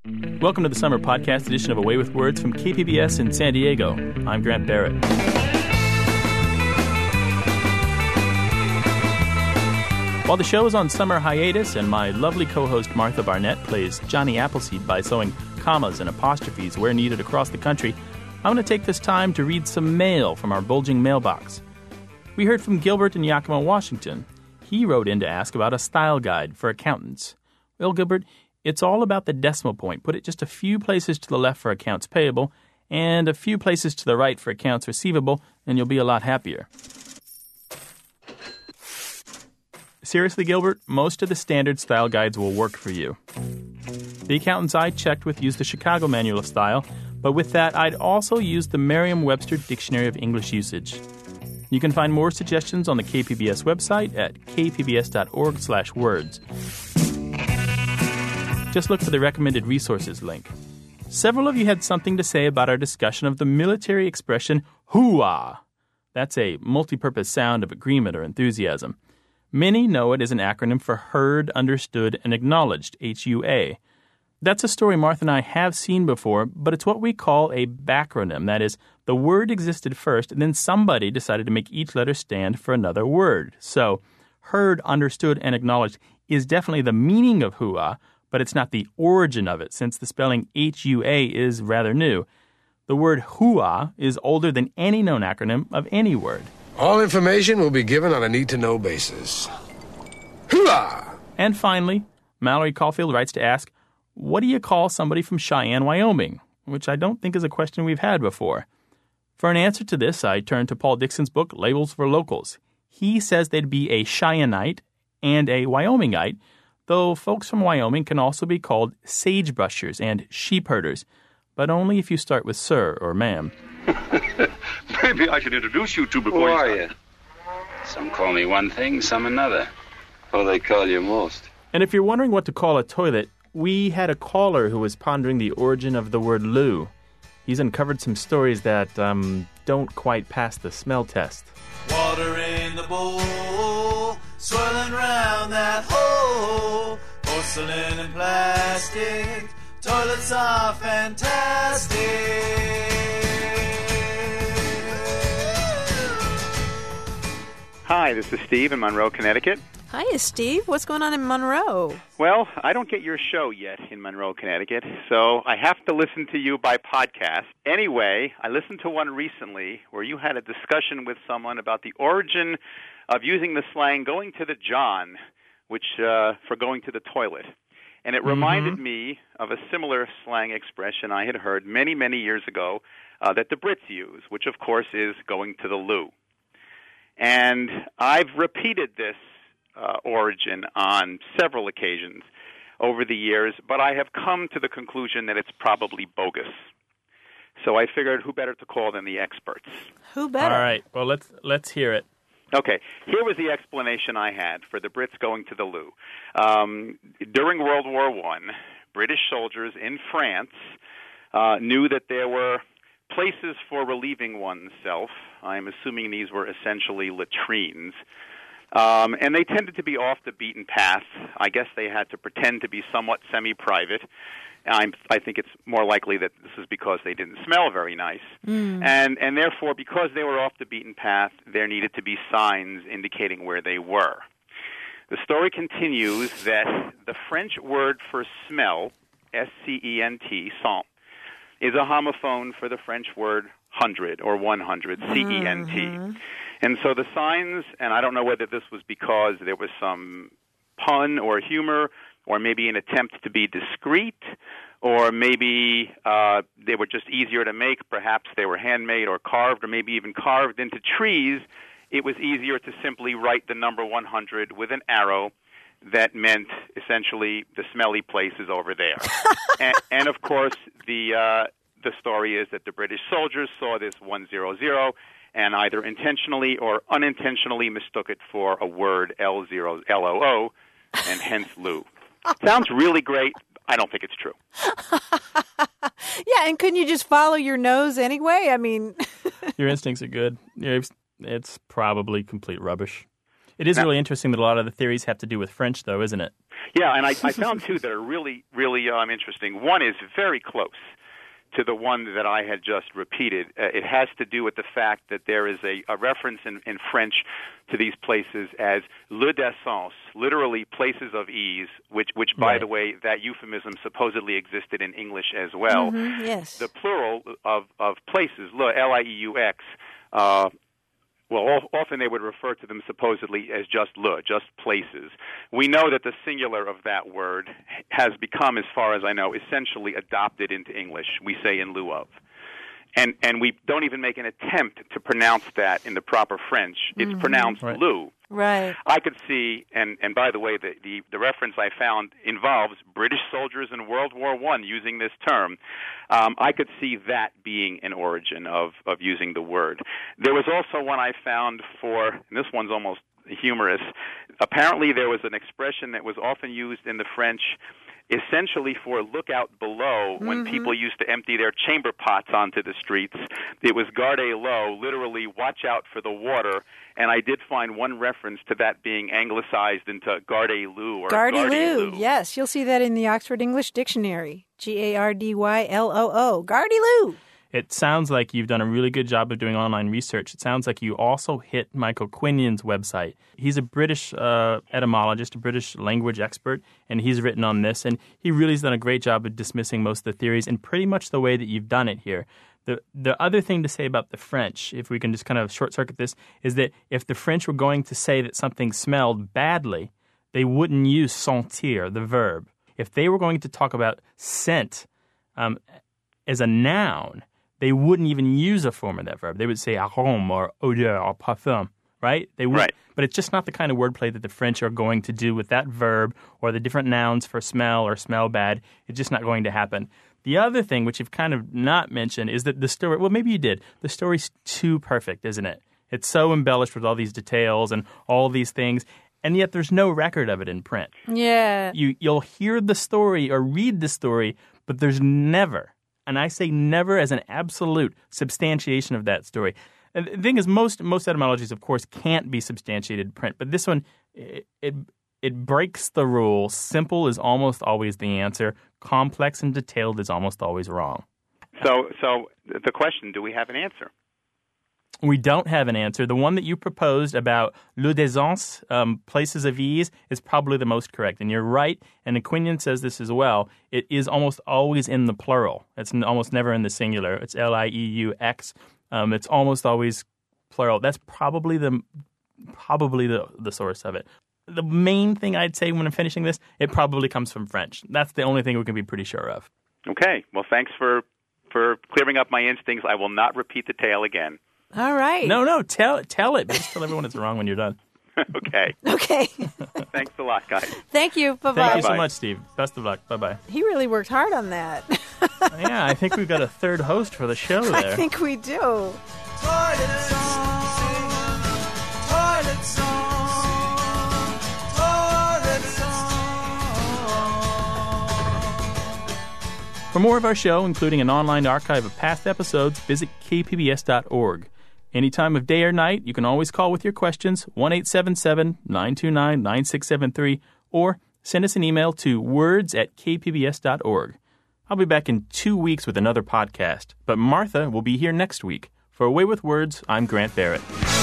Welcome to the summer podcast edition of Away with Words from KPBS in San Diego. I'm Grant Barrett. While the show is on summer hiatus and my lovely co-host Martha Barnett plays Johnny Appleseed by sewing commas and apostrophes where needed across the country, I'm going to take this time to read some mail from our bulging mailbox. We heard from Gilbert in Yakima, Washington. He wrote in to ask about a style guide for accountants. Well, Gilbert, it's all about the decimal point. Put it just a few places to the left for accounts payable and a few places to the right for accounts receivable, and you'll be a lot happier. Seriously, Gilbert, most of the standard style guides will work for you. The accountants I checked with use the Chicago Manual of Style, but with that, I'd also use the Merriam-Webster Dictionary of English Usage. You can find more suggestions on the KPBS website at kpbs.org/words. Just look for the recommended resources link. Several of you had something to say about our discussion of the military expression hoo-ah. That's a multi-purpose sound of agreement or enthusiasm. Many know it as an acronym for Heard, Understood, and Acknowledged, HUA. That's a story Martha and I have seen before, but it's what we call a backronym. That is, the word existed first, and then somebody decided to make each letter stand for another word. So, heard, understood, and acknowledged is definitely the meaning of hoo-ah, but it's not the origin of it, since the spelling HUA is rather new. The word hoo-ah is older than any known acronym of any word. All information will be given on a need-to-know basis. Hoo-ah! And finally, Mallory Caulfield writes to ask, what do you call somebody from Cheyenne, Wyoming? Which I don't think is a question we've had before. For an answer to this, I turn to Paul Dixon's book, Labels for Locals. He says they'd be a Cheyenneite and a Wyomingite, though folks from Wyoming can also be called sagebrushers and sheepherders, but only if you start with sir or ma'am. Maybe I should introduce you two before Who you are start. you? Some call me one thing, some another. What do they call you most? And if you're wondering what to call a toilet, we had a caller who was pondering the origin of the word loo. He's uncovered some stories that don't quite pass the smell test. Water in the bowl, swirling round that hole. Porcelain and plastic, toilets are fantastic. Hi, this is Steve in Monroe, Connecticut. Hiya, Steve. What's going on in Monroe? Well, I don't get your show yet in Monroe, Connecticut, so I have to listen to you by podcast. Anyway, I listened to one recently where you had a discussion with someone about the origin of using the slang going to the John, which for going to the toilet. And it reminded me of a similar slang expression I had heard many, many years ago that the Brits use, which of course is going to the loo. And I've repeated this origin on several occasions over the years, but I have come to the conclusion that it's probably bogus. So I figured who better to call than the experts. Who better? All right, well, let's hear it. Okay, here was the explanation I had for the Brits going to the loo. During World War I, British soldiers in France knew that there were places for relieving oneself. I'm assuming these were essentially latrines. And they tended to be off the beaten path. I guess they had to pretend to be somewhat semi-private. I think it's more likely that this is because they didn't smell very nice. And therefore, because they were off the beaten path, there needed to be signs indicating where they were. The story continues that the French word for smell, scent, sent, is a homophone for the French word hundred or 100, cent. And so the signs, and I don't know whether this was because there was some pun or humor or maybe an attempt to be discreet, or maybe they were just easier to make. Perhaps they were handmade or carved or maybe even carved into trees. It was easier to simply write the number 100 with an arrow that meant essentially the smelly place is over there. and of course, the story is that the British soldiers saw this 100 and either intentionally or unintentionally mistook it for a word L0, L-O-O, and hence loo. Sounds really great. I don't think it's true. Yeah, and couldn't you just follow your nose anyway? I mean... Your instincts are good. It's probably complete rubbish. It is really interesting that a lot of the theories have to do with French, though, isn't it? Yeah, and I found two that are really, really interesting. One is very close to the one that I had just repeated. It has to do with the fact that there is a reference in French to these places as lieu d'aisance, literally places of ease, which by the way, that euphemism supposedly existed in English as well. Mm-hmm, yes. The plural of places, L-I-E-U-X, often they would refer to them supposedly as just places. We know that the singular of that word has become, as far as I know, essentially adopted into English. We say in lieu of. And we don't even make an attempt to pronounce that in the proper French. It's pronounced lieu. Right. I could see, and by the way, the reference I found involves British soldiers in World War I using this term. I could see that being an origin of using the word. There was also one I found for, and this one's almost humorous. Apparently there was an expression that was often used in the French essentially for look out below when people used to empty their chamber pots onto the streets. It was garde l'eau, literally watch out for the water, and I did find one reference to that being anglicized into garde-lou or Gardy-loo, yes. You'll see that in the Oxford English Dictionary. Gardyloo. Gardy-loo. It sounds like you've done a really good job of doing online research. It sounds like you also hit Michael Quinion's website. He's a British etymologist, a British language expert, and he's written on this. And he really has done a great job of dismissing most of the theories in pretty much the way that you've done it here. The other thing to say about the French, if we can just kind of short-circuit this, is that if the French were going to say that something smelled badly, they wouldn't use sentir, the verb. If they were going to talk about scent as a noun, they wouldn't even use a form of that verb. They would say arôme or odeur or parfum, right? They would, right. But it's just not the kind of wordplay that the French are going to do with that verb or the different nouns for smell or smell bad. It's just not going to happen. The other thing, which you've kind of not mentioned, is that the story, well, maybe you did. The story's too perfect, isn't it? It's so embellished with all these details and all these things, and yet there's no record of it in print. Yeah. You'll hear the story or read the story, but there's never, and I say never as an absolute, substantiation of that story. And the thing is, most etymologies, of course, can't be substantiated in print, but this one, it breaks the rule. Simple is almost always the answer. Complex and detailed is almost always wrong. So the question, do we have an answer? We don't have an answer. The one that you proposed about lieu d'aisance, places of ease, is probably the most correct. And you're right, and Quinion says this as well. It is almost always in the plural. It's almost never in the singular. It's L-I-E-U-X. It's almost always plural. That's probably the source of it. The main thing I'd say when I'm finishing this, it probably comes from French. That's the only thing we can be pretty sure of. Okay. Well, thanks for clearing up my instincts. I will not repeat the tale again. All right. No, tell it. Just tell everyone it's wrong when you're done. Okay. Thanks a lot, guys. Thank you. Bye-bye. Thank you so much, Steve. Best of luck. Bye-bye. He really worked hard on that. Yeah, I think we've got a third host for the show there. I think we do. Toilet song, toilet song, toilet song. For more of our show, including an online archive of past episodes, visit kpbs.org. Any time of day or night, you can always call with your questions, 1-877-929-9673, or send us an email to words@kpbs.org. I'll be back in 2 weeks with another podcast, but Martha will be here next week. For Away with Words, I'm Grant Barrett.